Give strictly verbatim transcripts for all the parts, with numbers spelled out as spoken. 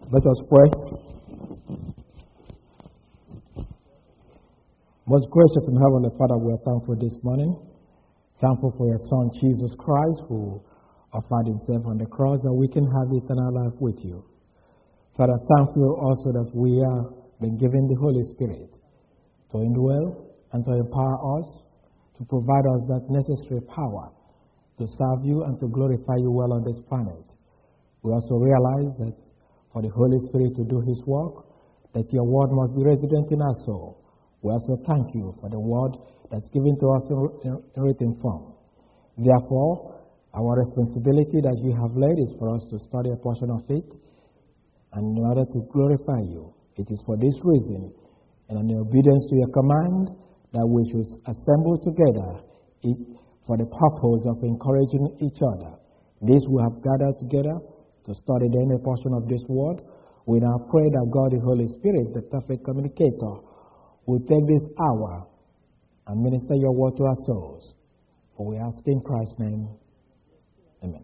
Let us pray. Most gracious and heavenly Father, we are thankful this morning. Thankful for your Son, Jesus Christ, who offered himself on the cross that we can have eternal life with you. Father, thank you also that we are been given the Holy Spirit to indwell and to empower us, to provide us that necessary power to serve you and to glorify you well on this planet. We also realize that for the Holy Spirit to do his work, that your word must be resident in our soul. We also thank you for the word that's given to us in written form. Therefore, our responsibility that you have laid is for us to study a portion of it, and in order to glorify you. It is for this reason, and in obedience to your command, that we should assemble together for the purpose of encouraging each other. This we have gathered together to study the inner portion of this word. We now pray that God, the Holy Spirit, the perfect communicator, will take this hour and minister your word to our souls. For we ask in Christ's name. Amen.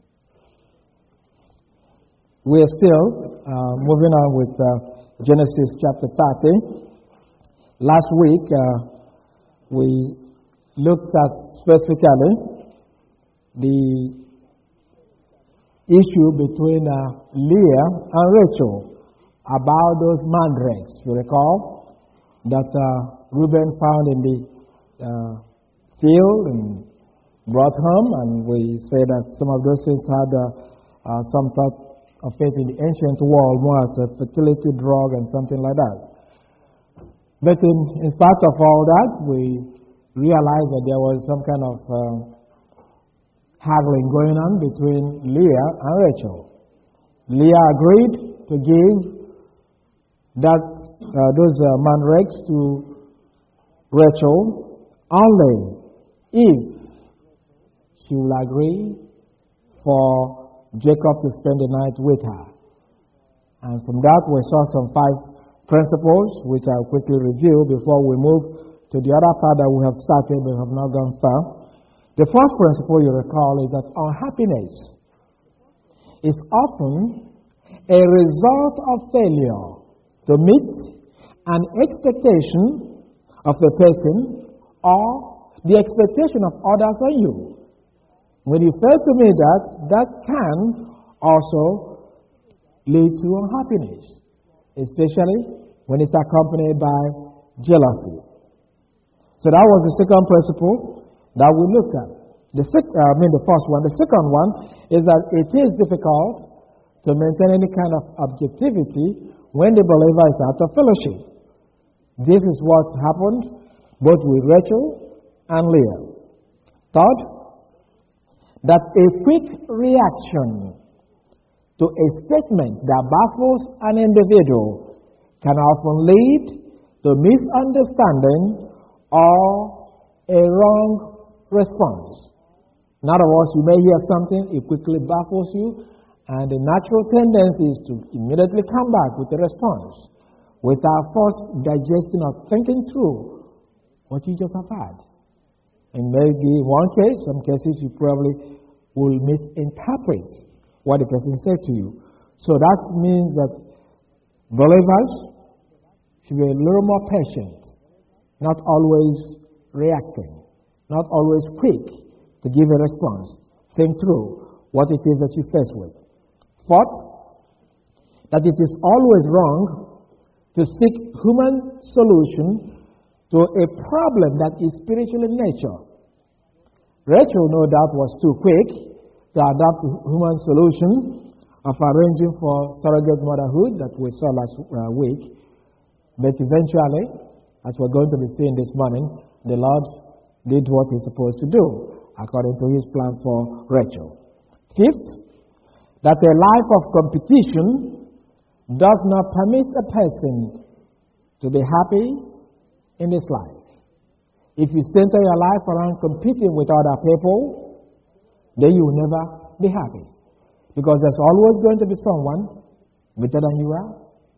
We are still uh, moving on with uh, Genesis chapter thirty. Last week, uh, we looked at specifically the issue between uh, Leah and Rachel about those mandrakes. You recall that uh, Reuben found in the uh, field and brought home, and we say that some of those things had uh, uh, some thought of it in the ancient world more as a fertility drug and something like that. But in, in spite of all that, we realized that there was some kind of uh, haggling going on between Leah and Rachel. Leah agreed to give that uh, those uh, mandrakes to Rachel only if she will agree for Jacob to spend the night with her. And from that we saw some five principles which I'll quickly review before we move to the other part that we have started but have not gone far. The first principle you recall is that unhappiness is often a result of failure to meet an expectation of the person or the expectation of others on you. When you fail to meet that, that can also lead to unhappiness, especially when it's accompanied by jealousy. So that was the second principle that we look at. The sec- I mean the first one. The second one is that it is difficult to maintain any kind of objectivity when the believer is out of fellowship. This is what happened both with Rachel and Leah. Third, that a quick reaction to a statement that baffles an individual can often lead to misunderstanding or a wrong response. In other words, you may hear something, it quickly baffles you, and the natural tendency is to immediately come back with a response without first digesting or thinking through what you just have had. And maybe in one case, some cases you probably will misinterpret what the person said to you. So that means that believers should be a little more patient, not always reacting. Not always quick to give a response. Think through what it is that you face with. Fourth, that it is always wrong to seek human solution to a problem that is spiritual in nature. Rachel, no doubt, was too quick to adopt the human solution of arranging for surrogate motherhood that we saw last uh, week. But eventually, as we're going to be seeing this morning, the Lord did what he's supposed to do according to his plan for Rachel. Fifth, that a life of competition does not permit a person to be happy in this life. If you center your life around competing with other people, then you will never be happy. Because there's always going to be someone better than you are.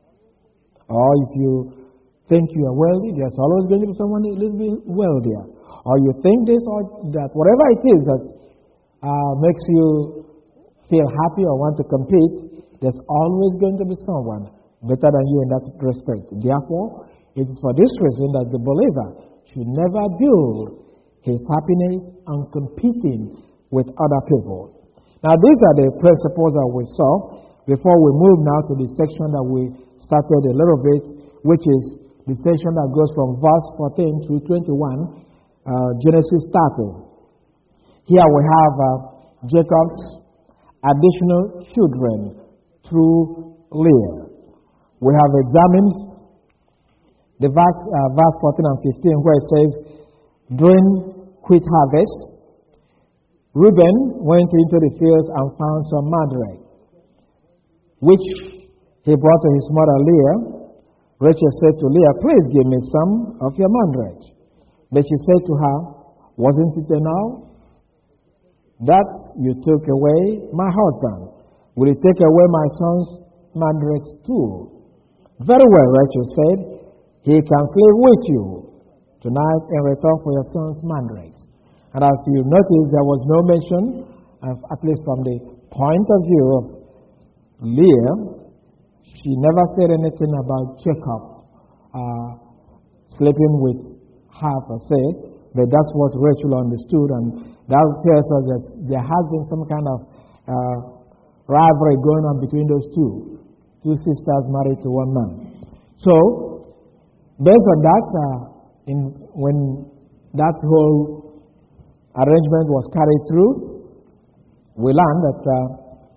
Or if you think you are wealthy, there's always going to be someone a little bit wealthier. Or you think this or that, whatever it is that uh, makes you feel happy or want to compete, there's always going to be someone better than you in that respect. Therefore, it is for this reason that the believer should never build his happiness on competing with other people. Now, these are the principles that we saw before we move now to the section that we started a little bit, which is the section that goes from verse fourteen through twenty-one, uh, Genesis starting. Here we have uh, Jacob's additional children through Leah. We have examined the verse, uh, verse fourteen and fifteen where it says, during wheat harvest, Reuben went into the fields and found some mandrake, which he brought to his mother Leah. Rachel said to Leah, please give me some of your mandrake. But she said to her, wasn't it enough that you took away my husband? Will you take away my son's mandrake too? Very well, Rachel said, he can sleep with you tonight in return for your son's mandrake. And as you notice, there was no mention, at least from the point of view of Leah, she never said anything about Jacob uh, sleeping with her per se, but that's what Rachel understood, and that tells us that there has been some kind of uh, rivalry going on between those two, two sisters married to one man. So, based on that, uh, in, when that whole arrangement was carried through, we learned that uh,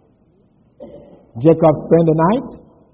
Jacob spent the night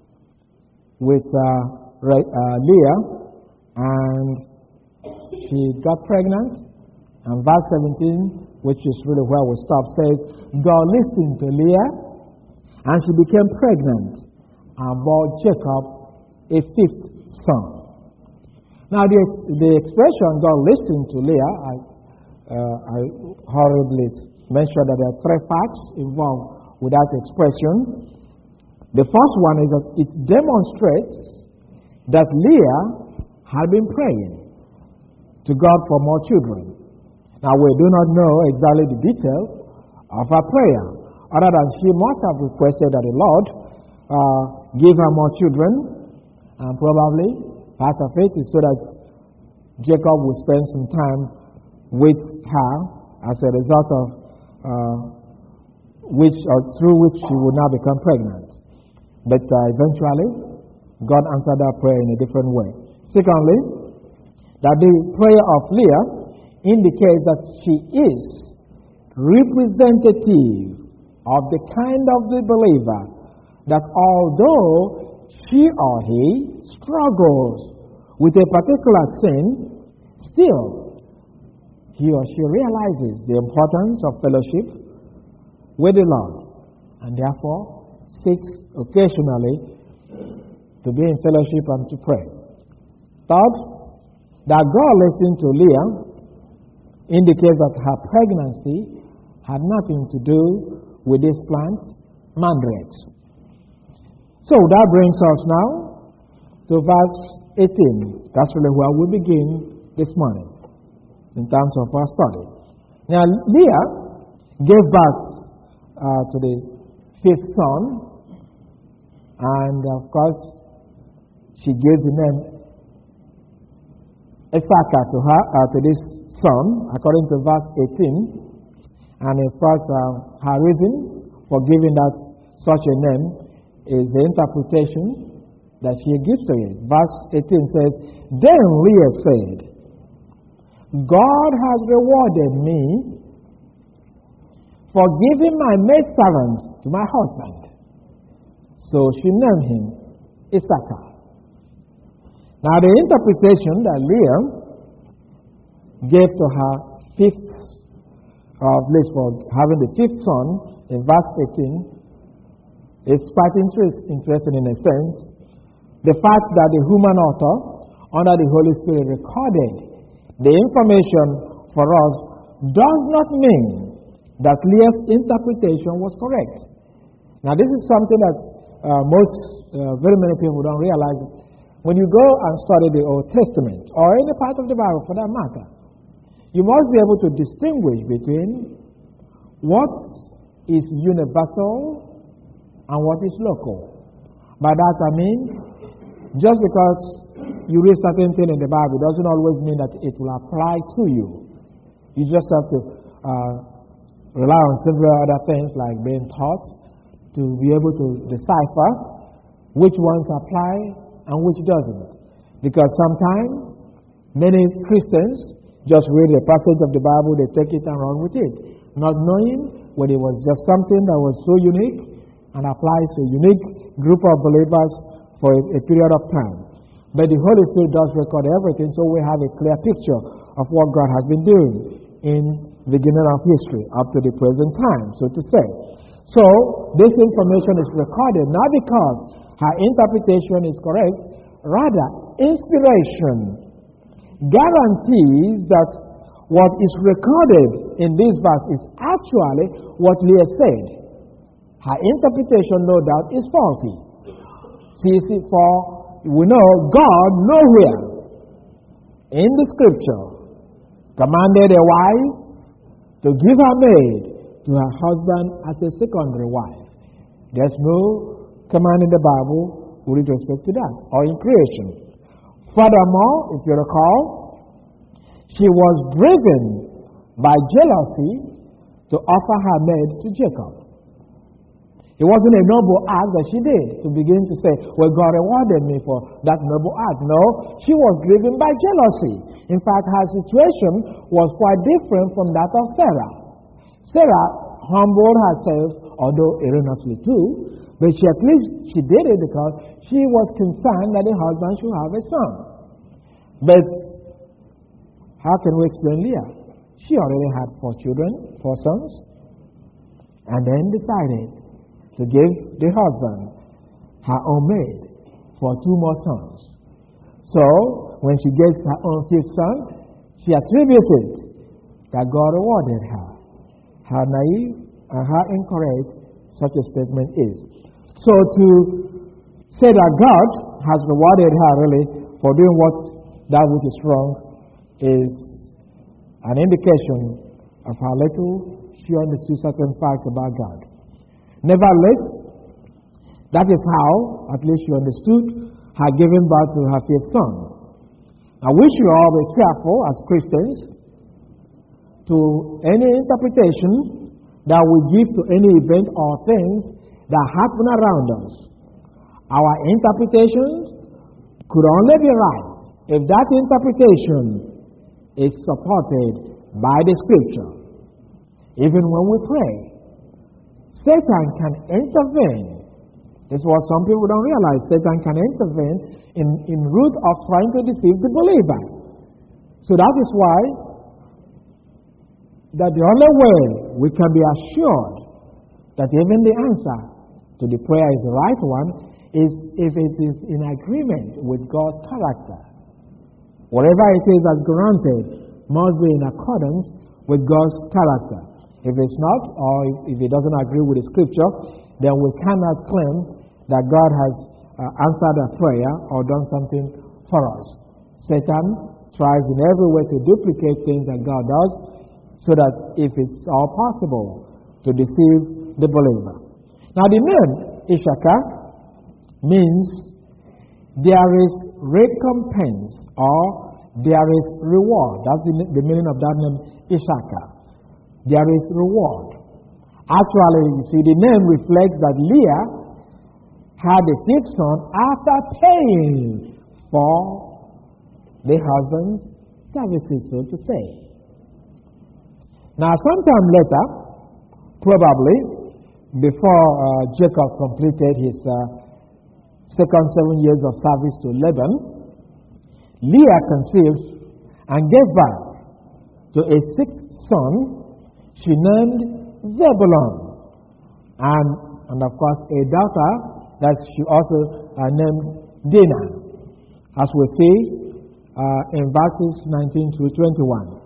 with uh, Re- uh, Leah, and she got pregnant. And verse seventeen, which is really where we stop, says, God listened to Leah, and she became pregnant and bore Jacob a fifth son. Now, the, the expression God listened to Leah, I, uh, I horribly mentioned that there are three facts involved with that expression. The first one is that it demonstrates that Leah had been praying to God for more children. Now, we do not know exactly the details of her prayer, other than she must have requested that the Lord uh, give her more children, and probably part of it is so that Jacob would spend some time with her as a result of uh, which or through which she would now become pregnant. But uh, eventually, God answered that prayer in a different way. Secondly, that the prayer of Leah indicates that she is representative of the kind of the believer that although she or he struggles with a particular sin, still he or she realizes the importance of fellowship with the Lord, and therefore seeks occasionally to be in fellowship and to pray. Third, that God listened to Leah indicates that her pregnancy had nothing to do with this plant, mandrakes. So that brings us now to verse eighteen. That's really where we begin this morning in terms of our study. Now, Leah gave birth uh, to the fifth son, and of course, she gave the name Issachar to her, uh, to this son, according to verse eighteen. And in fact, uh, her reason for giving that such a name is the interpretation that she gives to it. Verse eighteen says, Then Leah said, God has rewarded me for giving my maidservant to my husband. So she named him Issachar. Now, the interpretation that Leah gave to her fifth, or at least for having the fifth son in verse eighteen, is quite interest, interesting in a sense. The fact that the human author, under the Holy Spirit, recorded the information for us does not mean that Leah's interpretation was correct. Now, this is something that uh, most, uh, very many people don't realize. When you go and study the Old Testament, or any part of the Bible for that matter, you must be able to distinguish between what is universal and what is local. By that I mean, just because you read certain thing in the Bible doesn't always mean that it will apply to you. You just have to uh, rely on several other things like being taught to be able to decipher which ones apply and which doesn't. Because sometimes many Christians just read a passage of the Bible, they take it and run with it, not knowing whether it was just something that was so unique and applies to a unique group of believers for a, a period of time. But the Holy Spirit does record everything, so we have a clear picture of what God has been doing in the beginning of history up to the present time, so to say. So, this information is recorded not because her interpretation is correct, rather, inspiration guarantees that what is recorded in this verse is actually what Leah said. Her interpretation, no doubt, is faulty. See, see, for we know God nowhere in the scripture commanded a wife to give her maid to her husband as a secondary wife. There's no command in the Bible with respect to that, or in creation. Furthermore, if you recall, she was driven by jealousy to offer her maid to Jacob. It wasn't a noble act that she did to begin to say, well, God rewarded me for that noble act. No, she was driven by jealousy. In fact, her situation was quite different from that of Sarah. Sarah humbled herself, although erroneously too, but she at least she did it because she was concerned that the husband should have a son. But how can we explain Leah? She already had four children, four sons, and then decided to give the husband her own maid for two more sons. So, when she gets her own fifth son, she attributes it that God rewarded her. How naive and how incorrect such a statement is. So, to say that God has rewarded her really for doing what that which is wrong is an indication of how little she understood certain facts about God. Nevertheless, that is how, at least she understood, her giving birth to her fifth son. Now, we should all be careful as Christians to any interpretation that we give to any event or things that happen around us. Our interpretations could only be right if that interpretation is supported by the Scripture. Even when we pray, Satan can intervene. This is what some people don't realize. Satan can intervene in, in route of trying to deceive the believer. So that is why that the only way we can be assured that even the answer to the prayer is the right one is if it is in agreement with God's character. Whatever it is that's granted must be in accordance with God's character. If it's not, or if it doesn't agree with the Scripture, then we cannot claim that God has uh, answered a prayer or done something for us. Satan tries in every way to duplicate things that God does, so that if it's all possible, to deceive the believer. Now the name Issachar means there is recompense or there is reward. That's the, the meaning of that name Issachar. There is reward. Actually, you see, the name reflects that Leah had a fifth son after paying for the husband's services, so to say. Now, sometime later, probably before uh, Jacob completed his uh, second seven years of service to Laban, Leah conceived and gave birth to a sixth son she named Zebulun, and, and of course a daughter that she also uh, named Dinah, as we see uh, in verses nineteen through twenty-one.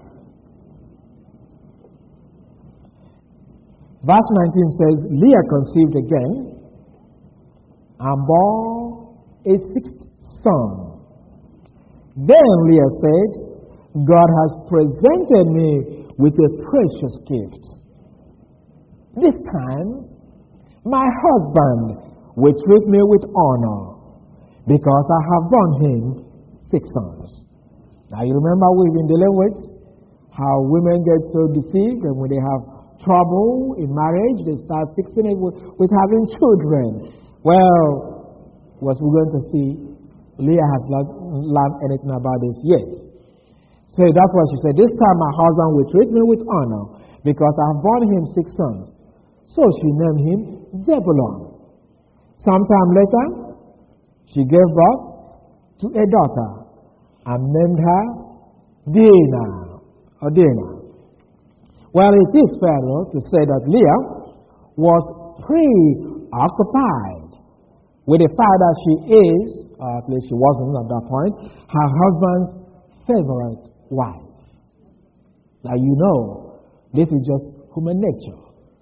Verse nineteen says, Leah conceived again and bore a sixth son. Then Leah said, God has presented me with a precious gift. This time, my husband will treat me with honor, because I have borne him six sons. Now you remember we've been dealing with how women get so deceived, and when they have trouble in marriage, they start fixing it with, with having children. Well, what we're going to see, Leah has not learned anything about this yet. So that's why she said, this time my husband will treat me with honor, because I have borne him six sons. So she named him Zebulun. Sometime later, she gave birth to a daughter and named her Dinah, or Dinah. Well, it is fair though to say that Leah was preoccupied with the fact that she is, or at least she wasn't at that point, her husband's favorite wife. Now you know, this is just human nature.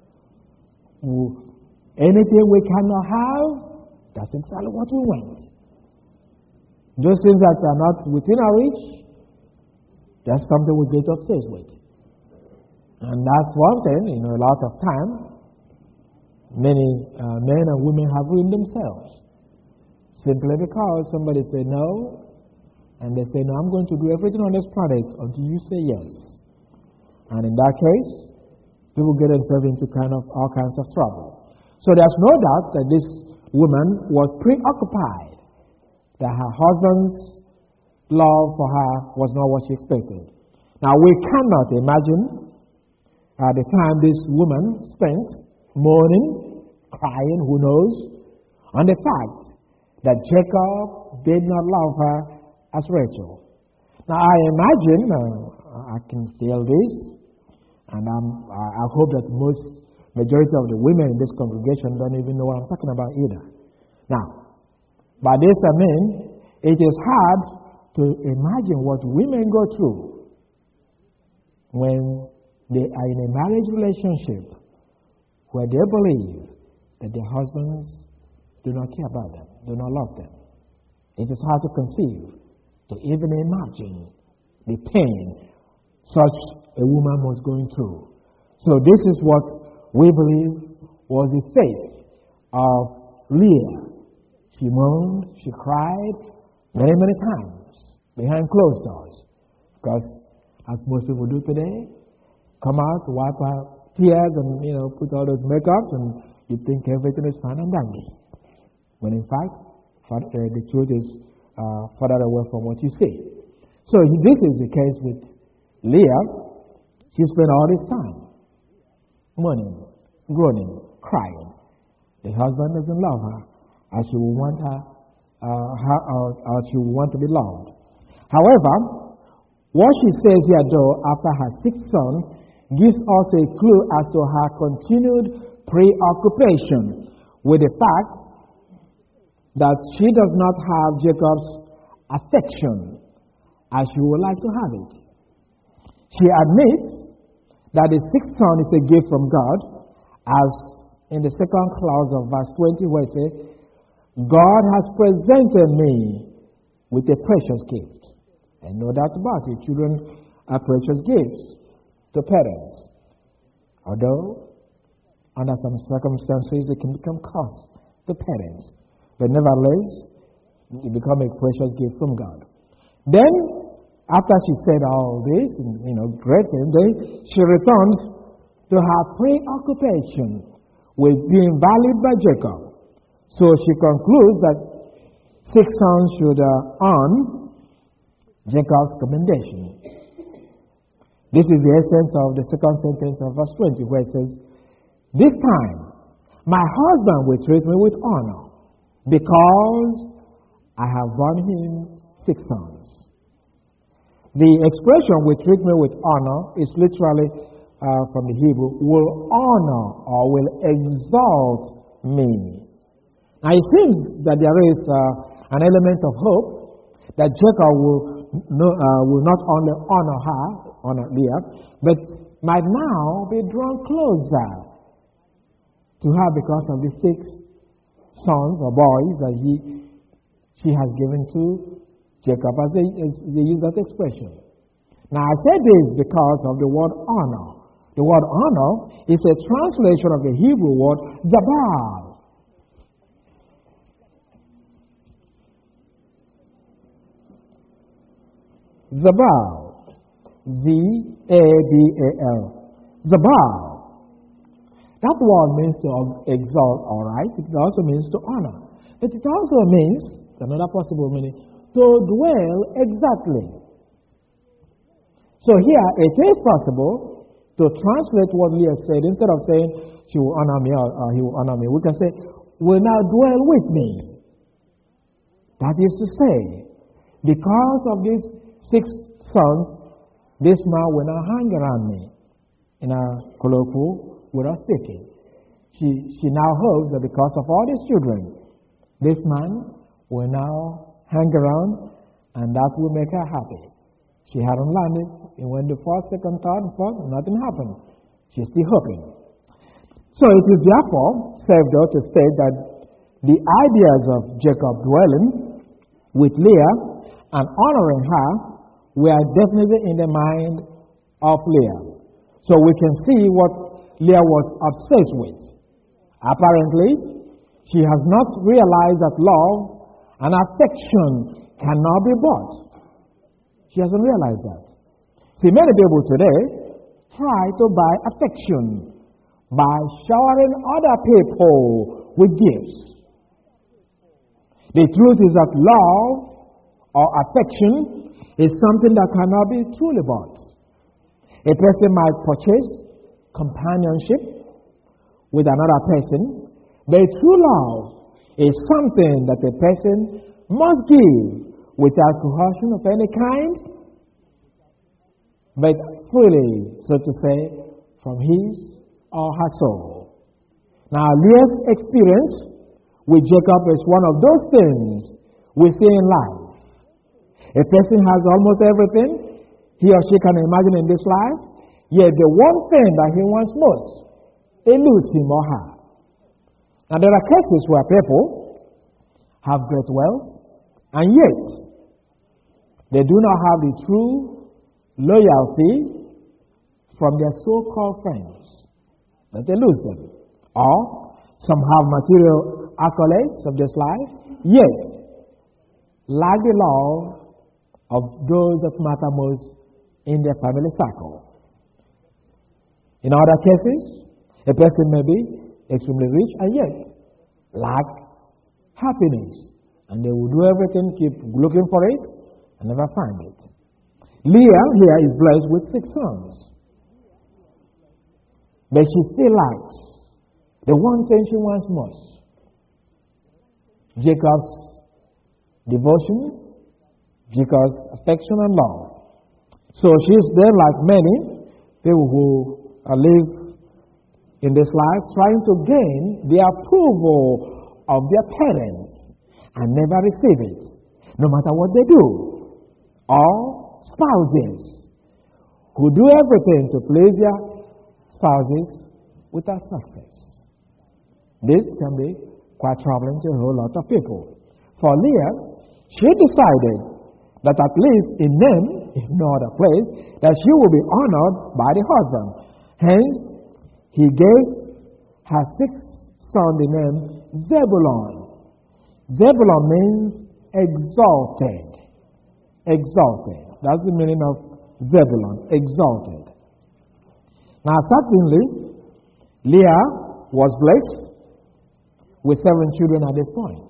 Anything we cannot have, that's exactly what we want. Those things that are not within our reach, that's something we get obsessed with. And that's one thing, you know, a lot of time, many uh, men and women have ruined themselves. Simply because somebody say no, and they say, no, I'm going to do everything on this planet until you say yes. And in that case, people get themselves into kind of all kinds of trouble. So there's no doubt that this woman was preoccupied, that her husband's love for her was not what she expected. Now we cannot imagine uh, the time this woman spent mourning, crying, who knows, on the fact that Jacob did not love her as Rachel. Now I imagine, uh, I can feel this, and I'm, I hope that most majority of the women in this congregation don't even know what I'm talking about either. Now, by this I mean, it is hard to imagine what women go through when they are in a marriage relationship where they believe that their husbands do not care about them, do not love them. It is hard to conceive, to even imagine the pain such a woman was going through. So this is what we believe was the faith of Leah. She moaned, she cried many, many times behind closed doors. Because, as most people do today, come out, wipe our tears, and you know, put all those makeups, and you think everything is fine and dandy. When in fact, the truth is uh, further away from what you see. So this is the case with Leah. She spent all this time mourning, groaning, crying. The husband doesn't love her as she would want her, uh, her or, or she would want to be loved. However, what she says here, though, after her sixth son, gives us a clue as to her continued preoccupation with the fact that she does not have Jacob's affection as she would like to have it. She admits that the sixth son is a gift from God, as in the second clause of verse twenty, where it says, God has presented me with a precious gift. And no doubt about it, children are precious gifts to parents. Although, under some circumstances, it can become cost to parents. But nevertheless, it becomes a precious gift from God. Then, after she said all this, and, you know, great things, then she returned to her preoccupation with being valued by Jacob. So she concludes that six sons should uh, earn Jacob's commendation. This is the essence of the second sentence of verse twenty, where it says, this time my husband will treat me with honor, because I have borne him six sons. The expression will treat me with honor is literally uh, from the Hebrew, will honor or will exalt me. Now it seems that there is uh, an element of hope that Jacob will, no, uh, will not only honor her, honor Leah, but might now be drawn closer to her because of the six sons or boys that he, she has given to Jacob, as they, as they use that expression. Now I say this because of the word honor. The word honor is a translation of the Hebrew word zabal. Zabal. Z A B A L. Zabal. That word means to exalt, all right? It also means to honor. But it also means, another possible meaning, to dwell exactly. So here it is possible to translate what Leah said. Instead of saying, she will honor me or, or he will honor me, we can say, will now dwell with me. That is to say, because of these six sons, this man will now hang around me. In a colloquial way of speaking. She, she now hopes that because of all these children, this man will now hang around and that will make her happy. She hadn't landed, and when the first, second, third, fourth, nothing happened. She's still hoping. So it is therefore safe though to state that the ideas of Jacob dwelling with Leah and honoring her were definitely in the mind of Leah. So we can see what Leah was obsessed with. Apparently, she has not realized that love and affection cannot be bought. She hasn't realized that. See, many people today try to buy affection by showering other people with gifts. The truth is that love or affection is something that cannot be truly bought. A person might purchase companionship with another person, but true love is something that a person must give without coercion of any kind, but freely, so to say, from his or her soul. Now, Leah's experience with Jacob is one of those things we see in life. A person has almost everything he or she can imagine in this life, yet the one thing that he wants most eludes him or her. Now, there are cases where people have great wealth, and yet they do not have the true loyalty from their so-called friends, that they lose them. Or some have material accolades of this life, yet lack the love of those that matter most in their family circle. In other cases, a person may be extremely rich and yet lack happiness, and they will do everything, keep looking for it, and never find it. Leah here is blessed with six sons, but she still lacks the one thing she wants most: Jacob's devotion, Jacob's affection and love. So she's there like many people who uh, live in this life trying to gain the approval of their parents and never receive it, no matter what they do. Or spouses who do everything to please their spouses without success. This can be quite troubling to a whole lot of people. For Leah, she decided that at least in them, if no other place, that she will be honored by the husband. Hence, he gave her sixth son the name Zebulon. Zebulon means exalted. Exalted. That's the meaning of Zebulon, exalted. Now, certainly, Leah was blessed with seven children at this point.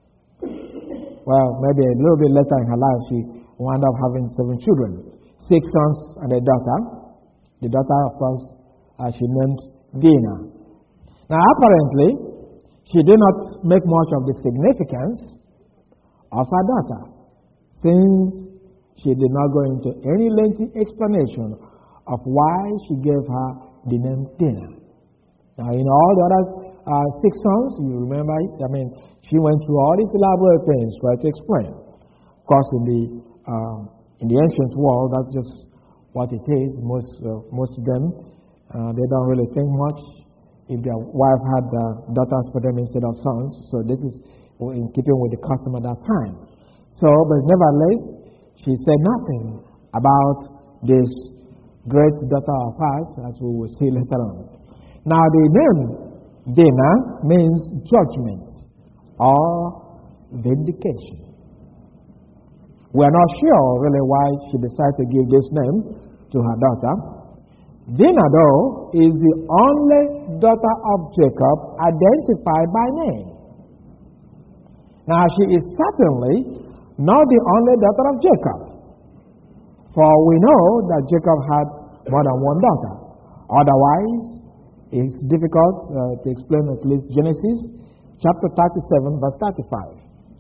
Well, maybe a little bit later in her life, she wound up having seven children. Six sons and a daughter. The daughter, of course, uh, she named Dinah. Now, apparently, she did not make much of the significance of her daughter, since she did not go into any lengthy explanation of why she gave her the name Dinah. Now, in all the other uh, six sons, you remember it? I mean, she went through all these elaborate things trying to explain. Of course, in the uh, in the ancient world, that's just what it is. Most uh, most of them, uh, they don't really think much if their wife had uh, daughters for them instead of sons. So this is in keeping with the custom at that time. So, but nevertheless, she said nothing about this great daughter of hers, as we will see later on. Now, the name Dinah means judgment or vindication. We are not sure really why she decided to give this name to her daughter. Dinah, though, is the only daughter of Jacob identified by name. Now, she is certainly not the only daughter of Jacob, for we know that Jacob had more than one daughter. Otherwise, it's difficult uh, to explain at least Genesis chapter thirty-seven, verse thirty-five.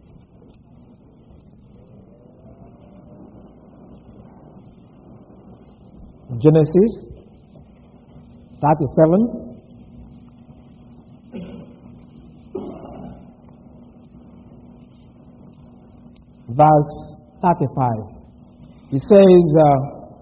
Genesis thirty-seven, verse thirty-five. It says, uh,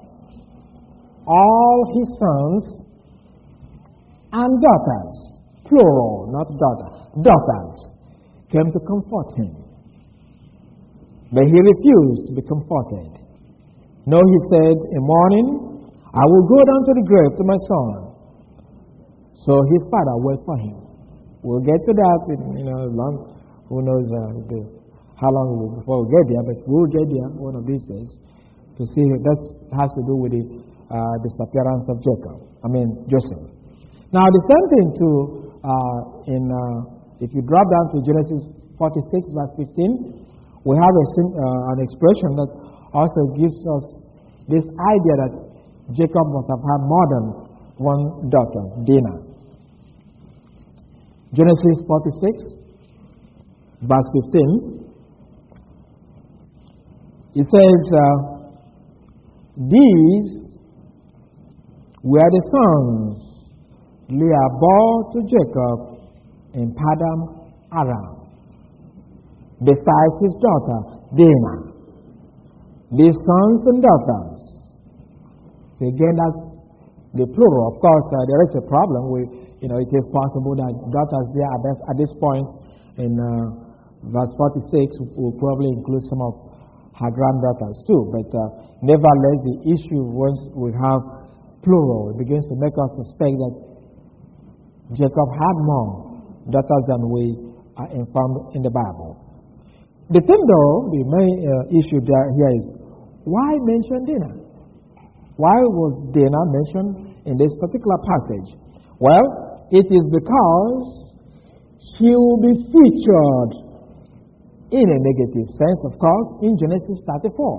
all his sons and daughters, plural, not daughter, daughters, came to comfort him. But he refused to be comforted. No, he said, in morning, I will go down to the grave to my son. So his father waited for him. We'll get to that in, you know, long, who knows uh, the, how long it will before we get there, but we'll get there one of these days to see. That has to do with the uh, disappearance of Jacob. I mean, Joseph. Now, the same thing too, uh, in, uh, if you drop down to Genesis forty-six, verse fifteen, we have a, uh, an expression that also gives us this idea that Jacob must have had more than one daughter, Dinah. Genesis forty-six, verse fifteen, it says, uh, these were the sons Leah bore to Jacob in Paddan Aram, besides his daughter Dinah. These sons and daughters. So again, that's the plural. Of course, uh, there is a problem with, you know, it is possible that daughters there at this, at this point in uh, verse forty-six will probably include some of her granddaughters too. But uh, nevertheless, the issue once we have plural, it begins to make us suspect that Jacob had more daughters than we are informed in the Bible. The thing, though, the main uh, issue there, here is, why mention Dinah? Why was Dinah mentioned in this particular passage? Well, it is because she will be featured in a negative sense, of course, in Genesis thirty-four.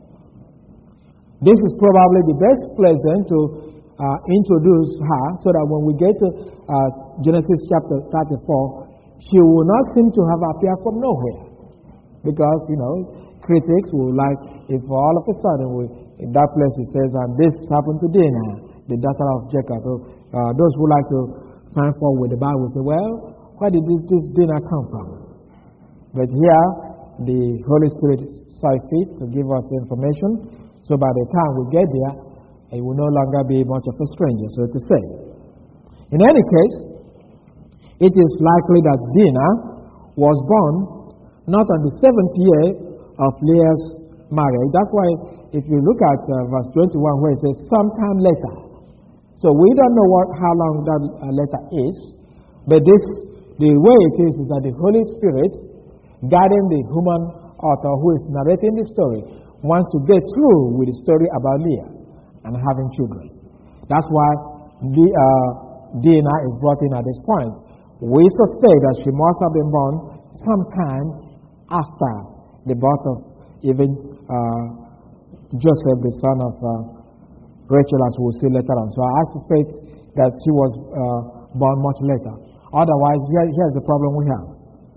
This is probably the best place then to uh, introduce her, so that when we get to uh, Genesis chapter thirty-four, she will not seem to have appeared from nowhere. Because, you know, critics will like, if all of a sudden we, in that place it says, and this happened to Dinah, the daughter of Jacob. Uh, those who like to find fault with the Bible say, well, where did this, this Dinah come from? But here, the Holy Spirit saw fit to give us the information, so by the time we get there, it will no longer be much of a stranger, so to say. In any case, it is likely that Dinah was born not on the seventh year of Leah's marriage. That's why if you look at uh, verse twenty-one where it says sometime later. So we don't know what, how long that uh, letter is, but this, the way it is, is that the Holy Spirit, guiding the human author who is narrating the story, wants to get through with the story about Leah and having children. That's why the, uh, Dinah is brought in at this point. We suspect that she must have been born sometime after the birth of even uh, Joseph, the son of uh, Rachel, as we'll see later on. So I suspect that she was uh, born much later. Otherwise, here, here's the problem we have.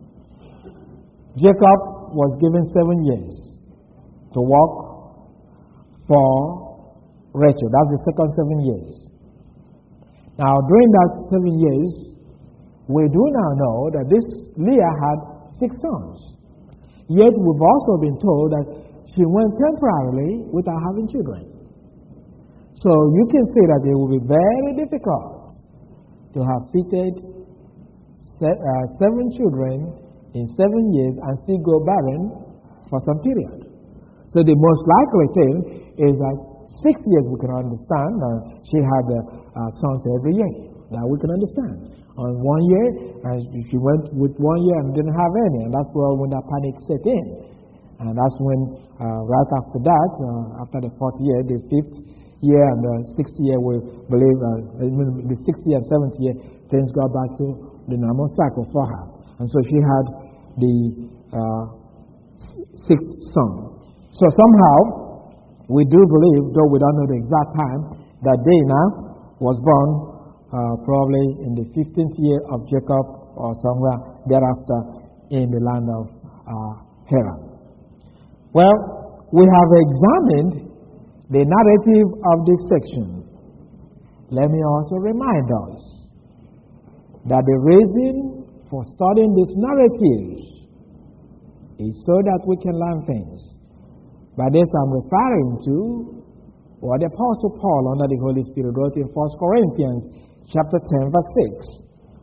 Jacob was given seven years to work for Rachel. That's the second seven years. Now, during that seven years, we do now know that this Leah had six sons. Yet we've also been told that she went temporarily without having children. So you can see that it will be very difficult to have fitted se- uh, seven children in seven years and still go barren for some period. So the most likely thing is that six years we can understand. Uh, she had uh, uh, sons every year. Now we can understand. On one year, and she went with one year and didn't have any, and that's where when that panic set in. And that's when, uh, right after that, uh, after the fourth year, the fifth year and the sixth year, we believe, uh, the sixth year and seventh year, things got back to the normal cycle for her. And so she had the uh, sixth son. So somehow, we do believe, though we don't know the exact time, that Dinah was born uh, probably in the fifteenth year of Jacob or somewhere thereafter in the land of uh, Haran. Well, we have examined the narrative of this section. Let me also remind us that the reason for studying these narratives is so that we can learn things. By this I'm referring to what the Apostle Paul under the Holy Spirit wrote in First Corinthians chapter ten verse six.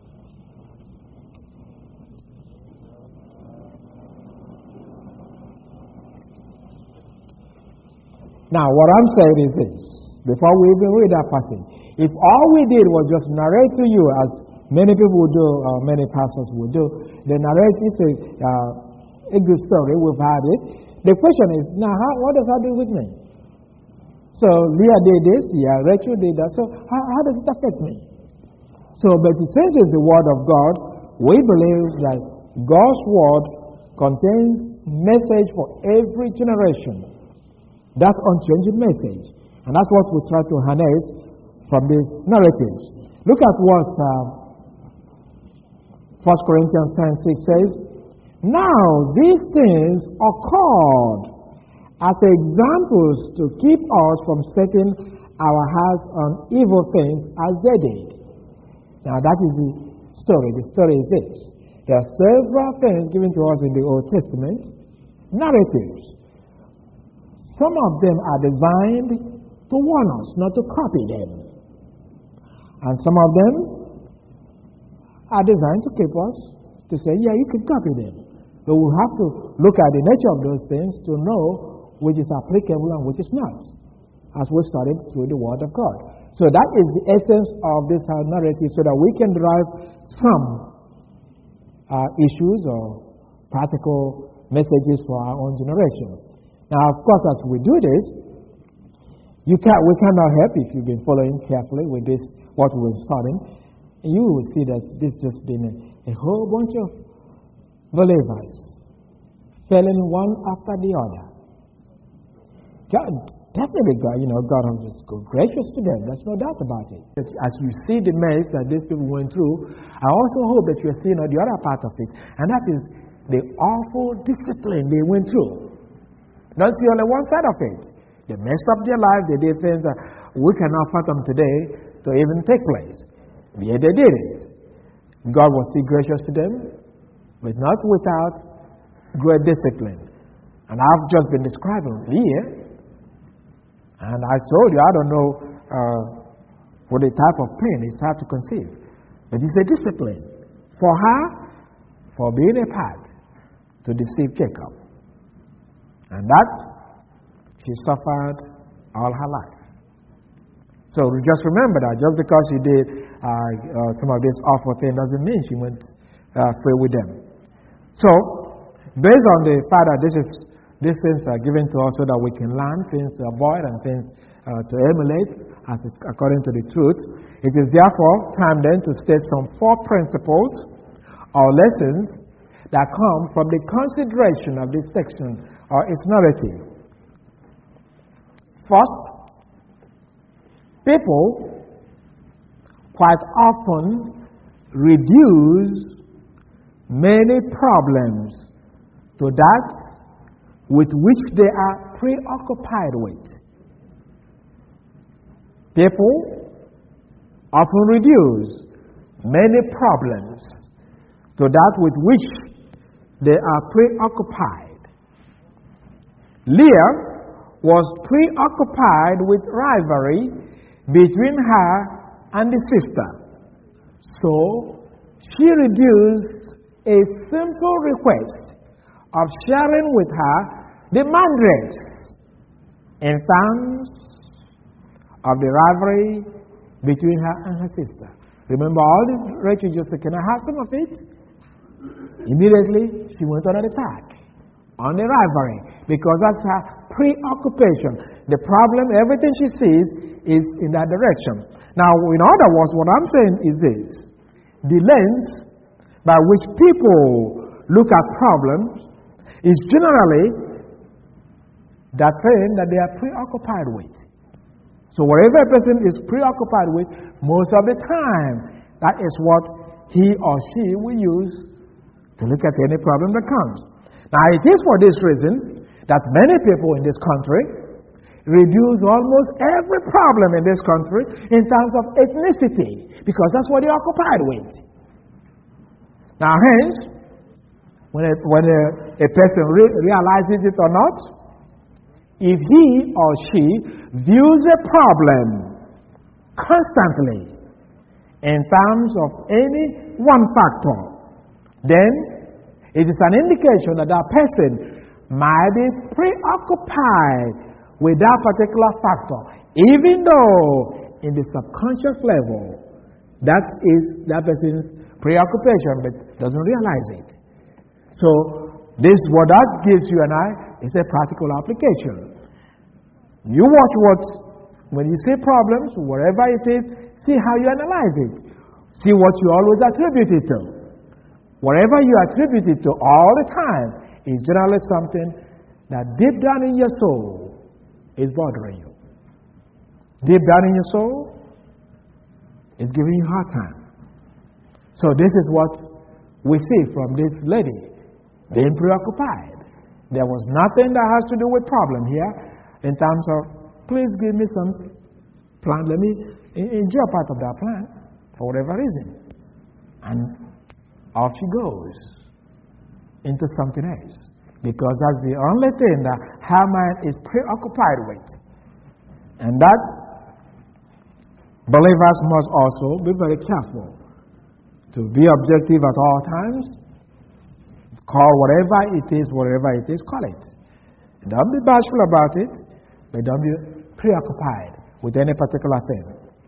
Now, what I'm saying is this, before we even read that passage, if all we did was just narrate to you, as many people would do, or many pastors would do, the narrative is a, uh, a good story, we've had it. The question is, now, how, what does that do with me? So, Leah did this, yeah, Rachel did that, so how, how does it affect me? So, but since it's the Word of God, we believe that God's Word contains message for every generation. That unchanging message. And that's what we try to harness from the narratives. Look at what uh, First Corinthians ten six says. Now these things occurred as examples to keep us from setting our hearts on evil things as they did. Now that is the story. The story is this. There are several things given to us in the Old Testament, narratives. Some of them are designed to warn us, not to copy them. And some of them are designed to keep us, to say, yeah, you can copy them. But we have to look at the nature of those things to know which is applicable and which is not, as we studied through the Word of God. So that is the essence of this narrative, so that we can derive some uh, issues or practical messages for our own generation. Now, of course, as we do this, you can't, we cannot help, if you've been following carefully with this, what we're studying, you will see that this has just been a, a whole bunch of believers failing one after the other. God, definitely God, you know, God has just been gracious to them. There's no doubt about it. As you see the mess that these people went through, I also hope that you're seeing the other part of it, and that is the awful discipline they went through. Don't see only one side of it. They messed up their life. They did things that we cannot fathom today to even take place. Yeah, they did it. God was still gracious to them, but not without great discipline. And I've just been describing here. And I told you, I don't know uh, what the type of pain it's hard to conceive. But it's a discipline. For her, for being a part to deceive Jacob. And that she suffered all her life. So just remember that just because she did uh, uh, some of this awful thing doesn't mean she went uh, free with them. So, based on the fact that this is, these things are given to us so that we can learn things to avoid and things uh, to emulate as it, according to the truth, it is therefore time then to state some four principles or lessons that come from the consideration of this section or its narrative. First, people quite often reduce many problems to that with which they are preoccupied with. People often reduce many problems to that with which they are preoccupied. Leah was preoccupied with rivalry between her and the sister. So, she reduced a simple request of sharing with her the mandrakes in terms of the rivalry between her and her sister. Remember all this, Rachel just said, can I have some of it? Immediately, she went on an attack on the rivalry, because that's her preoccupation. The problem, everything she sees is in that direction. Now, in other words, what I'm saying is this: the lens by which people look at problems is generally that thing that they are preoccupied with. So whatever a person is preoccupied with, most of the time, that is what he or she will use to look at any problem that comes. Now, it is for this reason that many people in this country reduce almost every problem in this country in terms of ethnicity, because that's what they're occupied with. Now, hence, when a, when a, a person re- realizes it or not, if he or she views a problem constantly in terms of any one factor, then it is an indication that that person might be preoccupied with that particular factor, even though in the subconscious level, that is that person's preoccupation, but doesn't realize it. So, this, what that gives you and I, is a practical application. You watch what, when you see problems, whatever it is, see how you analyze it. See what you always attribute it to. Whatever you attribute it to all the time is generally something that deep down in your soul is bothering you. Deep down in your soul is giving you a hard time. So this is what we see from this lady, being preoccupied. There was nothing that has to do with problem here in terms of, please give me some plan, let me enjoy part of that plan for whatever reason. And off she goes into something else, because that's the only thing that her mind is preoccupied with. And that believers must also be very careful to be objective at all times. Call whatever it is, whatever it is, call it. Don't be bashful about it, but don't be preoccupied with any particular thing.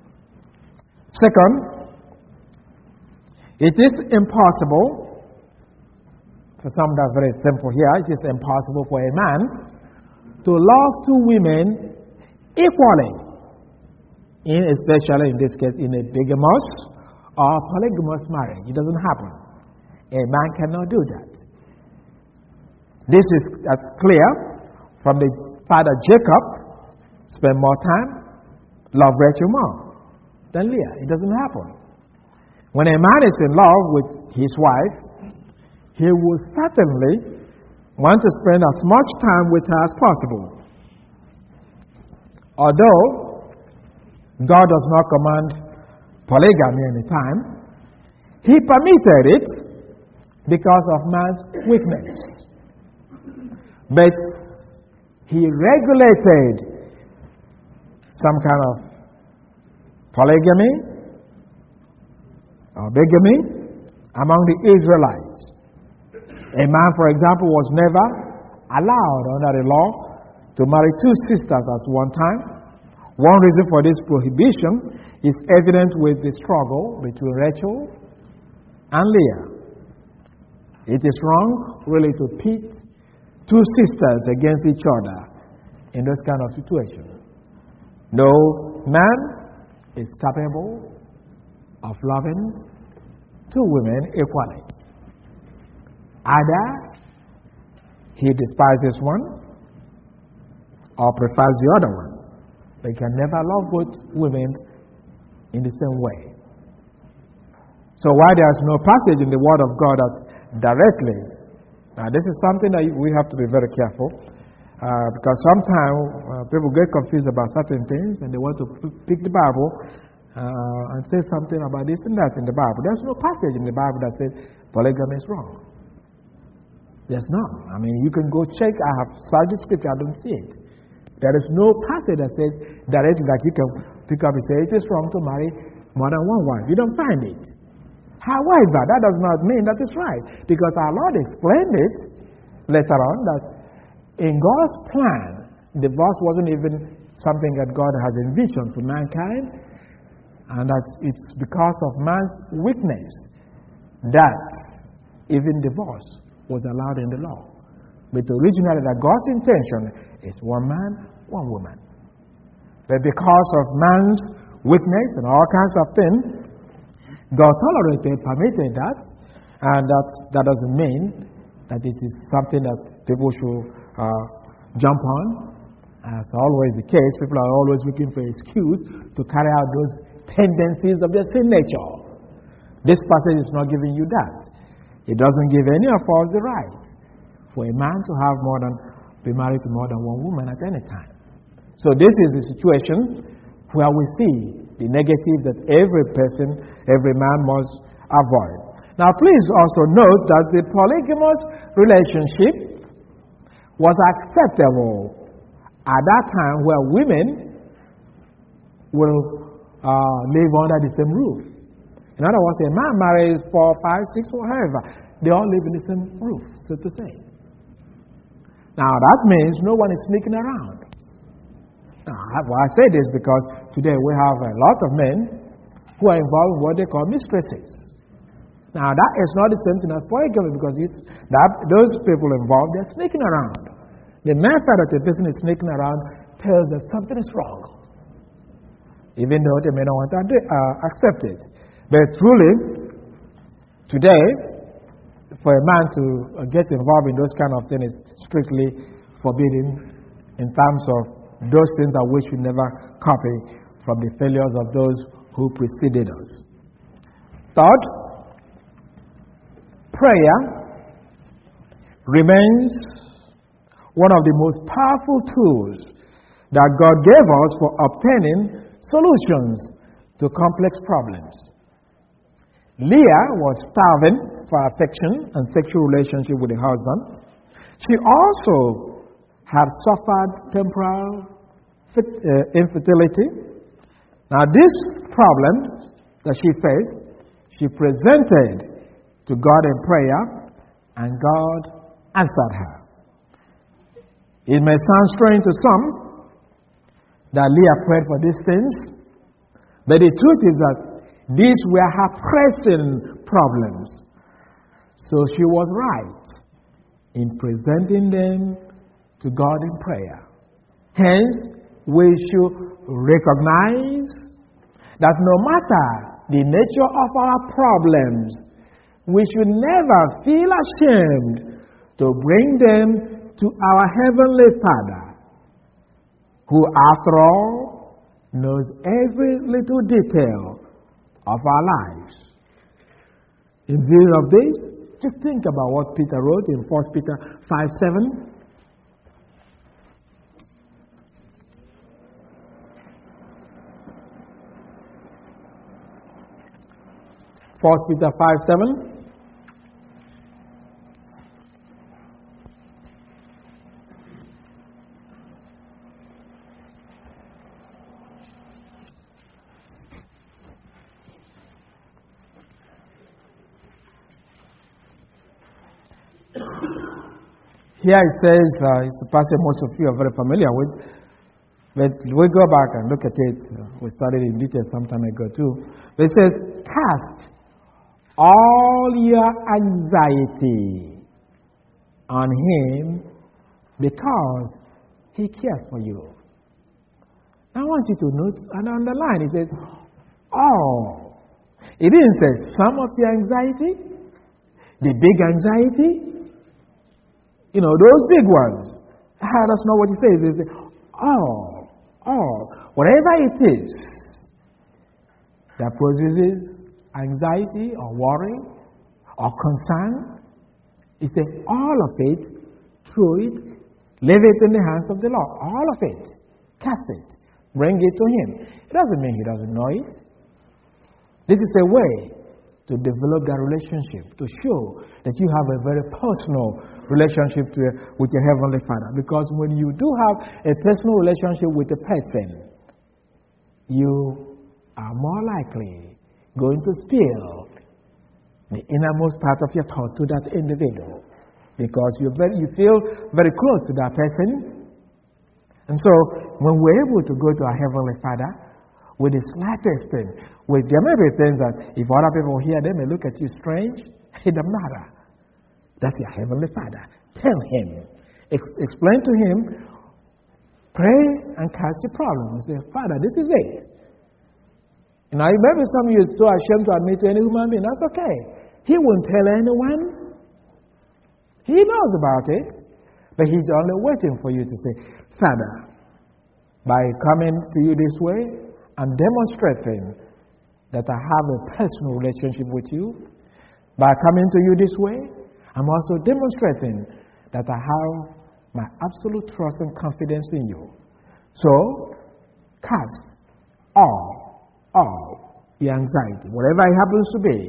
Second, it is impossible, for some that's very simple here, it is impossible for a man to love two women equally, in especially in this case in a bigamous or polygamous marriage. It doesn't happen. A man cannot do that. This is uh, clear from the father Jacob. Spend more time, love Rachel more than Leah. It doesn't happen. When a man is in love with his wife, he will certainly want to spend as much time with her as possible. Although God does not command polygamy any time, He permitted it because of man's weakness. But He regulated some kind of polygamy or bigamy among the Israelites. A man, for example, was never allowed under the law to marry two sisters at one time. One reason for this prohibition is evident with the struggle between Rachel and Leah. It is wrong, really, to pit two sisters against each other in those kind of situations. No man is capable of loving two women equally. Either he despises one or prefers the other one. They can never love both women in the same way. So why there is no passage in the Word of God that directly, now this is something that we have to be very careful, uh, because sometimes uh, people get confused about certain things and they want to pick the Bible uh, and say something about this and that in the Bible. There's no passage in the Bible that says polygamy is wrong. There's none. I mean, you can go check. I have searched the scripture, I don't see it. There is no passage that says directly that you can pick up and say it is wrong to marry more than one wife. You don't find it. However, that does not mean that it's right, because our Lord explained it later on that in God's plan, divorce wasn't even something that God has envisioned for mankind, and that it's because of man's weakness that even divorce was allowed in the law. But originally, that God's intention is one man, one woman. But because of man's weakness and all kinds of things, God tolerated, permitted that, and that, that doesn't mean that it is something that people should uh, jump on. As always the case, people are always looking for an excuse to carry out those tendencies of their sin nature. This passage is not giving you that. It doesn't give any of us the right for a man to have more than, be married to more than one woman at any time. So this is a situation where we see the negative that every person, every man must avoid. Now please also note that the polygamous relationship was acceptable at that time where women will uh, live under the same roof. In other words, a man marries four, five, six, or however, they all live in the same roof, so to say. Now that means no one is sneaking around. Now, well, I say this because today we have a lot of men who are involved in what they call mistresses. Now that is not the same thing as polygamy, because that, those people involved, they're sneaking around. The mere fact that a person is sneaking around tells that something is wrong, even though they may not want to uh, accept it. But truly, today, for a man to uh, get involved in those kind of things is strictly forbidden in terms of those things that we should never copy from the failures of those who preceded us. Third, prayer remains one of the most powerful tools that God gave us for obtaining solutions to complex problems. Leah was starving for affection and sexual relationship with her husband. She also had suffered temporal infertility. Now this problem that she faced, she presented to God in prayer, and God answered her. It may sound strange to some that Leah prayed for these things, but the truth is that these were her pressing problems. So she was right in presenting them to God in prayer. Hence, we should recognize that no matter the nature of our problems, we should never feel ashamed to bring them to our Heavenly Father, who, after all, knows every little detail of our lives. In view of this, just think about what Peter wrote in First Peter five seven. First Peter five seven. Here it says, uh, it's a passage most of you are very familiar with, but we go back and look at it. Uh, we studied it in detail some time ago too. But it says, cast all your anxiety on Him because He cares for you. I want you to note and underline. It says, all. It didn't say some of your anxiety, the big anxiety. You know, those big ones. Ah, that's not what he says. He says, all, all, whatever it is that produces anxiety or worry or concern, he says, all of it, throw it, leave it in the hands of the Lord. All of it. Cast it. Bring it to Him. It doesn't mean He doesn't know it. This is a way to develop that relationship, to show that you have a very personal relationship to, with your Heavenly Father. Because when you do have a personal relationship with a person, you are more likely going to spill the innermost part of your thought to that individual. Because you very, you feel very close to that person. And so, when we're able to go to our Heavenly Father with the slightest thing, with there may be things that if other people hear, they may look at you strange. It doesn't matter. That's your Heavenly Father. Tell Him. ex- explain to him, pray and cast your problem. You say, Father, this is it. Now, maybe some of you are so ashamed to admit to any human being. That's okay. He won't tell anyone. He knows about it. But he's only waiting for you to say, Father, by coming to you this way, I'm demonstrating that I have a personal relationship with you. By coming to you this way, I'm also demonstrating that I have my absolute trust and confidence in you. So, cast all, all your anxiety, whatever it happens to be.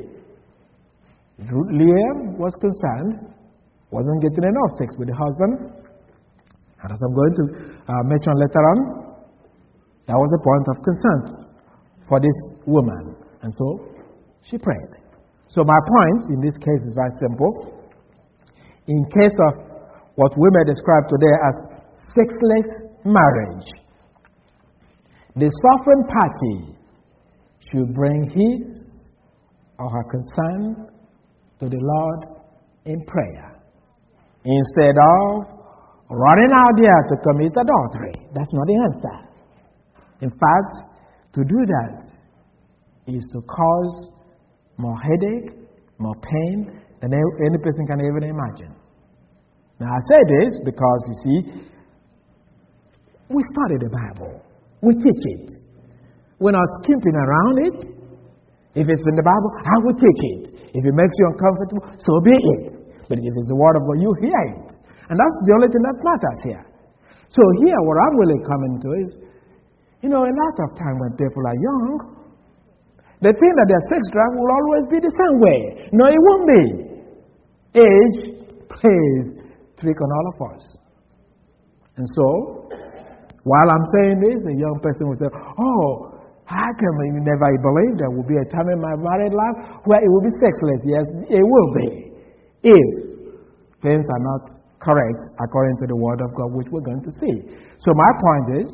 Leah was concerned, wasn't getting enough sex with the husband. And as I'm going to uh, mention later on, that was a point of concern for this woman. And so, she prayed. So my point in this case is very simple. In case of what we may describe today as sexless marriage, the suffering party should bring his or her concern to the Lord in prayer, instead of running out there to commit adultery. That's not the answer. In fact, to do that is to cause more headache, more pain than any person can even imagine. Now, I say this because, you see, we study the Bible. We teach it. We're not skimping around it. If it's in the Bible, I will teach it. If it makes you uncomfortable, so be it. But if it's the Word of God, you hear it. And that's the only thing that matters here. So here, what I'm really coming to is, you know, a lot of time when people are young, they think that their sex drive will always be the same way. No, it won't be. Age plays trick on all of us. And so, while I'm saying this, a young person will say, oh, how can we never believe there will be a time in my married life where it will be sexless? Yes, it will be. If things are not correct according to the Word of God, which we're going to see. So my point is,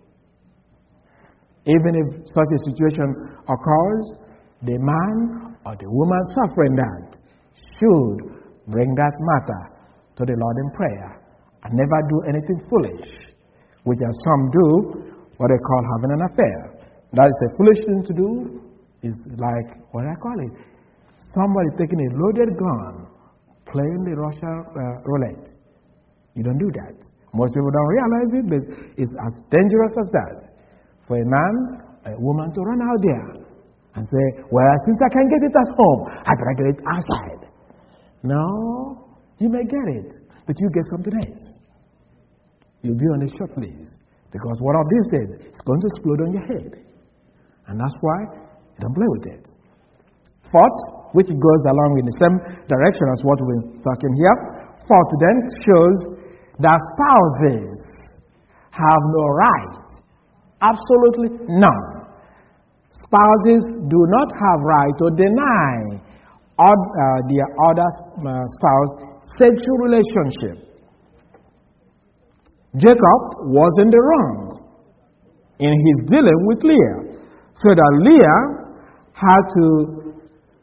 even if such a situation occurs, the man or the woman suffering that should bring that matter to the Lord in prayer and never do anything foolish, which as some do, what they call having an affair. That is a foolish thing to do. It's like, what do I call it? Somebody taking a loaded gun, playing the Russian uh, roulette. You don't do that. Most people don't realize it, but it's as dangerous as that. For a man, a woman to run out there and say, well, since I can't get it at home, I better get it outside. No, you may get it, but you get something else. You'll be on a short list because what of this is, it's going to explode on your head. And that's why you don't play with it. Fourth, which goes along in the same direction as what we're talking here. Fourth then shows that spouses have no right. Absolutely none. Spouses do not have right to deny odd, uh, their other uh, spouse sexual relationship. Jacob was in the wrong in his dealing with Leah. So that Leah had to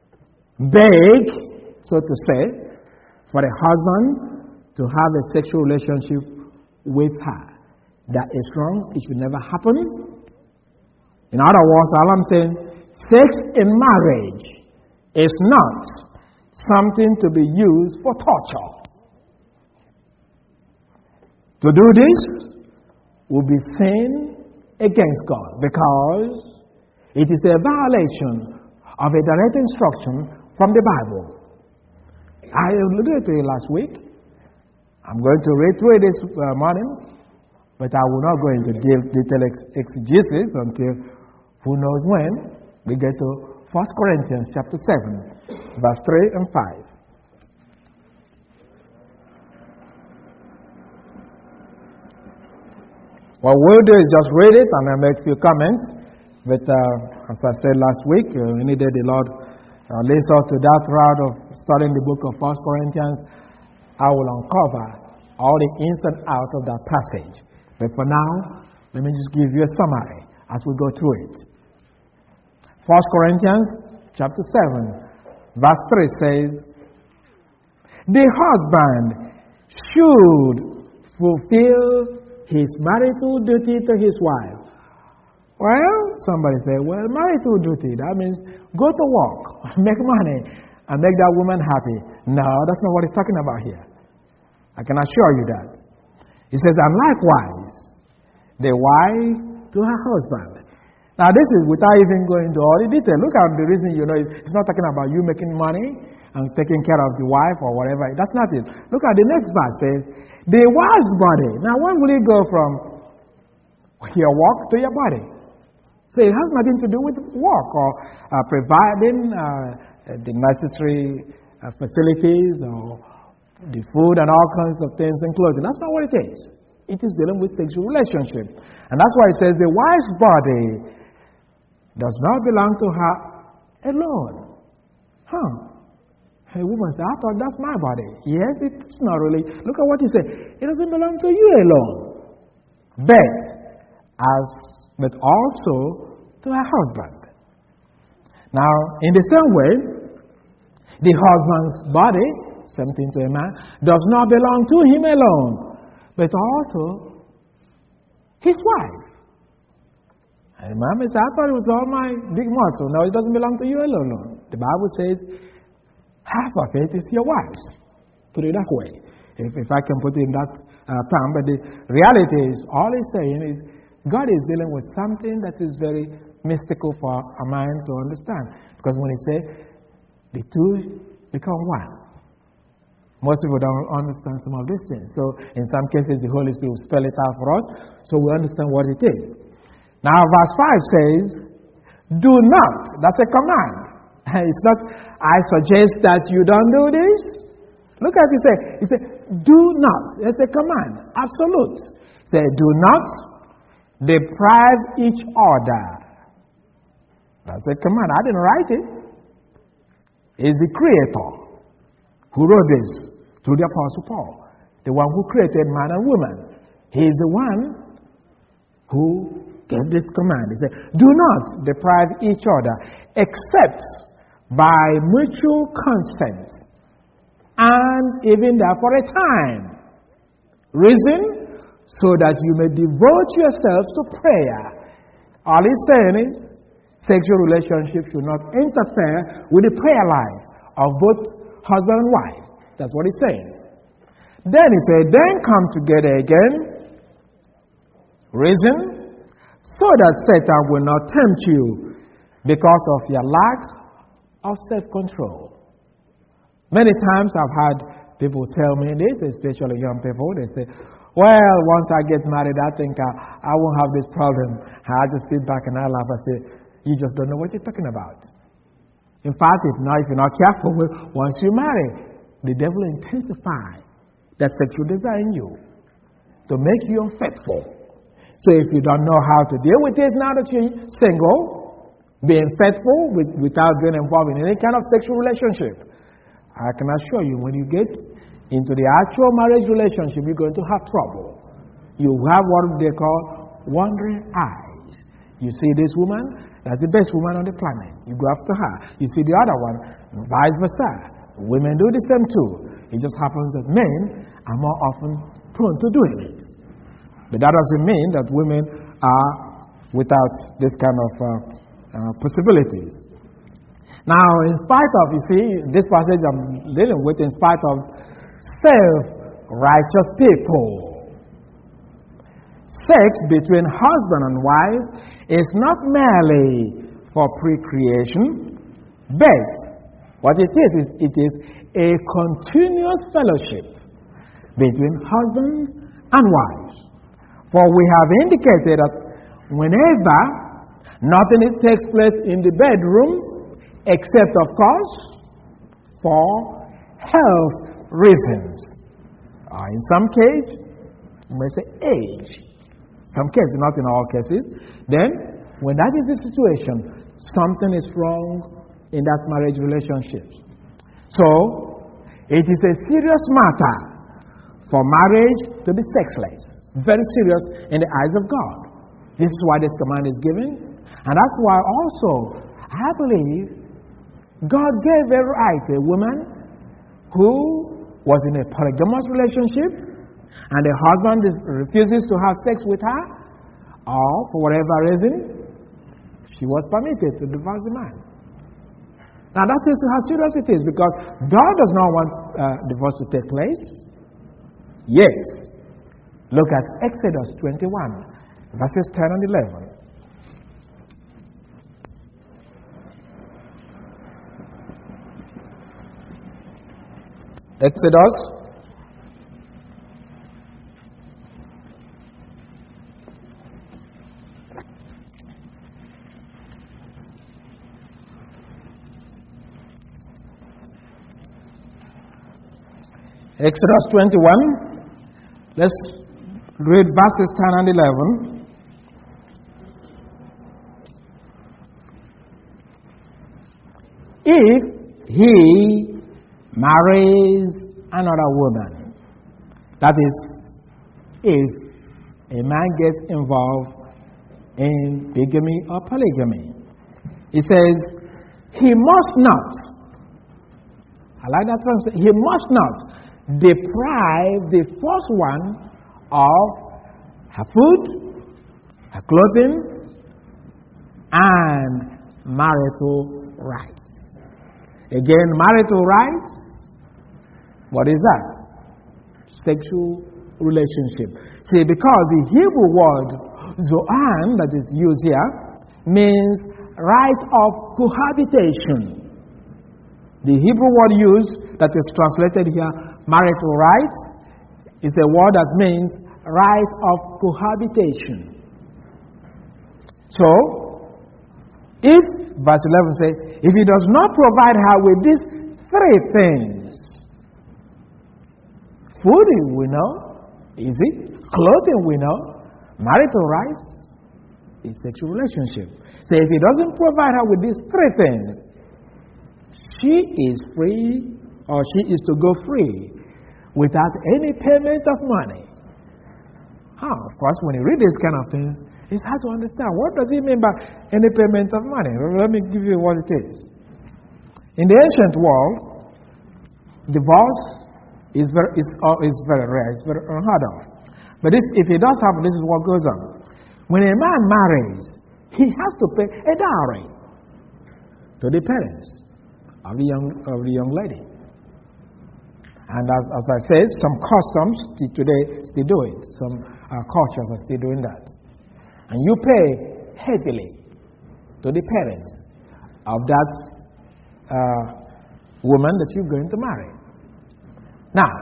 beg, so to say, for the husband to have a sexual relationship with her. That is wrong. It should never happen. In other words, all I'm saying, sex in marriage is not something to be used for torture. To do this will be sin against God because it is a violation of a direct instruction from the Bible. I alluded to it last week. I'm going to read through it this uh, morning, but I will not go into give detailed ex- exegesis until who knows when we get to First Corinthians chapter seven, verse three and five. What we'll do is just read it and I'll make a few comments. But uh, as I said last week, uh, any day the Lord uh, leads us to that route of studying the book of First Corinthians, I will uncover all the ins and outs of that passage. But for now, let me just give you a summary as we go through it. First Corinthians chapter seven, verse three says, the husband should fulfill his marital duty to his wife. Well, somebody say, well, marital duty, that means go to work, make money, and make that woman happy. No, that's not what he's talking about here. I can assure you that. He says, and likewise, the wife to her husband. Now, this is without even going into all the detail. Look at the reason, you know, it's not talking about you making money and taking care of the wife or whatever. That's not it. Look at the next verse. It says, the wife's body. Now, when will it go from your work to your body? So it has nothing to do with work or uh, providing uh, the necessary uh, facilities or the food and all kinds of things and clothing. That's not what it is. It is dealing with sexual relationship. And that's why it says the wife's body does not belong to her alone. Huh? A woman says, I thought that's my body. Yes, it's not really. Look at what he said. It doesn't belong to you alone. But as but also to her husband. Now, in the same way, the husband's body, same thing to a man, does not belong to him alone, but also his wife. And Mama said, I thought it was all my big muscle. No, it doesn't belong to you alone. The Bible says half of it is your wife's. Put it that way. If, if I can put it in that uh, term. But the reality is, all he's saying is, God is dealing with something that is very mystical for a mind to understand. Because when he says, the two become one. Most people don't understand some of these things. So in some cases, the Holy Spirit will spell it out for us, so we understand what it is. Now, verse five says, do not. That's a command. It's not, I suggest that you don't do this. Look at it, say, it says, do not. It's a command. Absolute. Say, do not deprive each other. That's a command. I didn't write it. It's the Creator who wrote this through the Apostle Paul, the one who created man and woman. He is the one who gave this command. He said, do not deprive each other except by mutual consent, and even there for a time. Reason? So that you may devote yourselves to prayer. All he's saying is, sexual relationships should not interfere with the prayer life of both husband and wife. That's what he's saying. Then he said, then come together again. Reason? So that Satan will not tempt you because of your lack of self-control. Many times I've had people tell me this, especially young people. They say, well, once I get married, I think I, I won't have this problem. I just sit back and I laugh. I say, you just don't know what you're talking about. In fact, if not, if you're not careful, once you marry, the devil intensifies that sexual desire in you to make you unfaithful. So if you don't know how to deal with it now that you're single, being faithful with, without being involved in any kind of sexual relationship, I can assure you, when you get into the actual marriage relationship, you're going to have trouble. You have what they call wandering eyes. You see this woman, that's the best woman on the planet. You go after her. You see the other one, and vice versa. Women do the same too. It just happens that men are more often prone to doing it. But that doesn't mean that women are without this kind of uh, uh, possibilities. Now, in spite of, you see, this passage I'm dealing with, in spite of self-righteous people, sex between husband and wife is not merely for procreation, but what it is, is it is a continuous fellowship between husband and wife. For we have indicated that whenever nothing takes place in the bedroom, except, of course, for health reasons. Uh, in some cases, you may say age. Some cases, not in all cases. Then, when that is the situation, something is wrong in that marriage relationship. So, it is a serious matter for marriage to be sexless. Very serious in the eyes of God. This is why this command is given. And that's why also, I believe, God gave a right to a woman who was in a polygamous relationship and the husband refuses to have sex with her, or for whatever reason, she was permitted to divorce the man. Now that is how serious it is, because God does not want uh, divorce to take place. Yes. Look at Exodus twenty-one, verses ten and eleven. Exodus Exodus twenty-one, let's read verses ten and eleven. If he marries another woman, that is, if a man gets involved in bigamy or polygamy, it says, he must not, I like that translation, he must not deprive the first one of her food, her clothing, and marital rights. Again, marital rights, what is that? Sexual relationship. See, because the Hebrew word zoan that is used here means right of cohabitation. The Hebrew word used that is translated here, marital rights, is a word that means right of cohabitation. So, if, verse eleven says, if he does not provide her with these three things, food we know, is it? Clothing we know, marital rights is sexual relationship. So if he doesn't provide her with these three things, she is free, or she is to go free without any payment of money. Oh, of course, when you read these kind of things, it's hard to understand. What does it mean by any payment of money? Let me give you what it is. In the ancient world, divorce is very, is, uh, is very rare, it's very unheard of. But this, if it does happen, this is what goes on. When a man marries, he has to pay a dowry to the parents of the young, of the young lady. And as, as I said, some customs still today still do it. Some uh, cultures are still doing that. And you pay heavily to the parents of that uh, woman that you're going to marry. Now,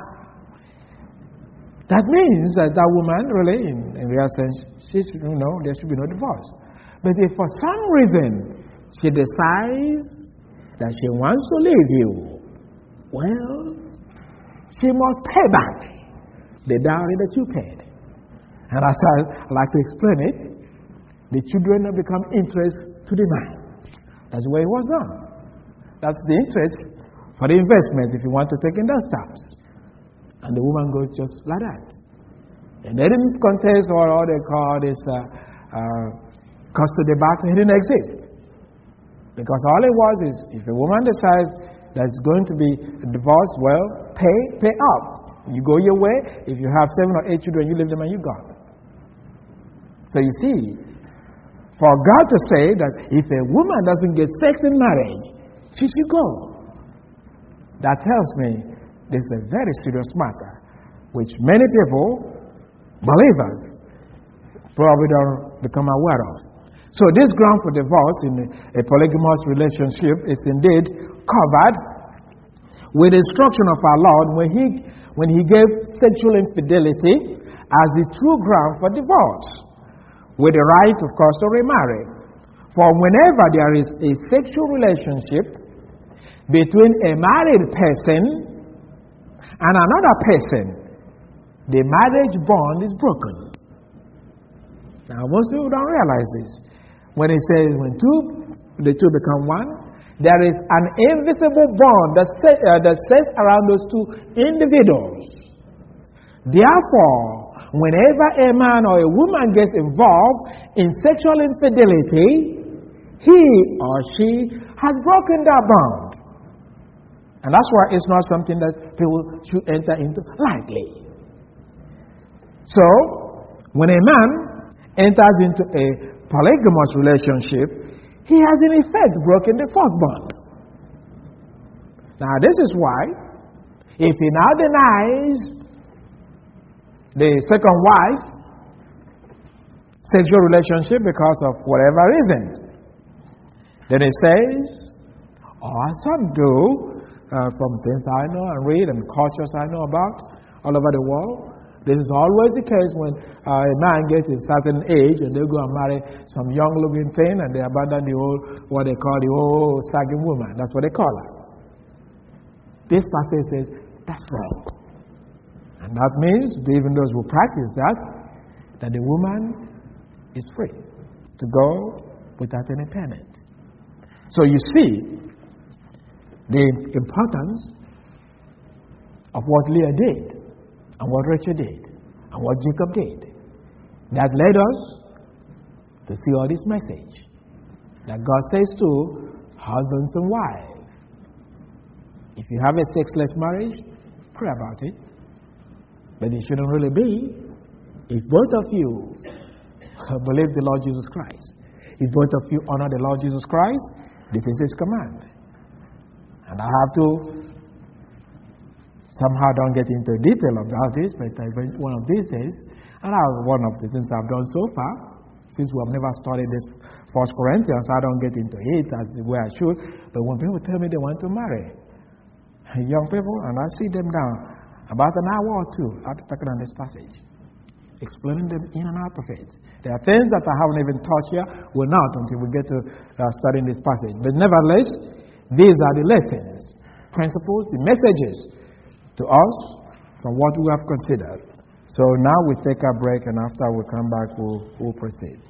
that means that that woman really, in, in real sense, she should, you know, there should be no divorce. But if for some reason she decides that she wants to leave you, well, she must pay back the dowry that you paid. And as I like to explain it, the children have become interest to the man. That's the way it was done. That's the interest for the investment if you want to take in those terms. And the woman goes just like that. And they didn't contest or what they call this uh, uh, custody battle. It didn't exist. Because all it was is if a woman decides that it's going to be a divorce, well, pay, pay up. You go your way. If you have seven or eight children, you leave them and you go. So you see, for God to say that if a woman doesn't get sex in marriage, she should go. That tells me this is a very serious matter, which many people, believers, probably don't become aware of. So this ground for divorce in a polygamous relationship is indeed covered with instruction of our Lord when he, when he gave sexual infidelity as the true ground for divorce, with the right, of course, to remarry. For whenever there is a sexual relationship between a married person and another person, the marriage bond is broken. Now, most people don't realize this. When it says when two, the two become one, there is an invisible bond that, set, uh, that sets around those two individuals. Therefore, whenever a man or a woman gets involved in sexual infidelity, he or she has broken that bond. And that's why it's not something that people should enter into lightly. So, when a man enters into a polygamous relationship, he has in effect broken the fourth bond. Now, this is why, if he now denies the second wife sexual relationship because of whatever reason, then he says, or some do, uh, from things I know and read and cultures I know about all over the world, this is always the case when uh, a man gets a certain age and they go and marry some young looking thing and they abandon the old, what they call the old sagging woman. That's what they call her. This passage says that's wrong. And that means, even those who practice that, that the woman is free to go without any payment. So you see the importance of what Leah did, and what Rachel did, and what Jacob did. That led us to see all this message that God says to husbands and wives. If you have a sexless marriage, pray about it. But it shouldn't really be if both of you believe the Lord Jesus Christ. If both of you honor the Lord Jesus Christ, this is His command. And I have to somehow don't get into detail about this, but one of these days, and I, one of the things I've done so far, since we have never studied this First Corinthians, I don't get into it as the way I should. But when people tell me they want to marry young people, and I sit them down about an hour or two after talking on this passage, explaining them in and out of it. There are things that I haven't even touched here. We're not until we get to uh, studying this passage. But nevertheless, these are the lessons, principles, the messages to us from what we have considered. So now we take a break, and after we come back, we'll, we'll proceed.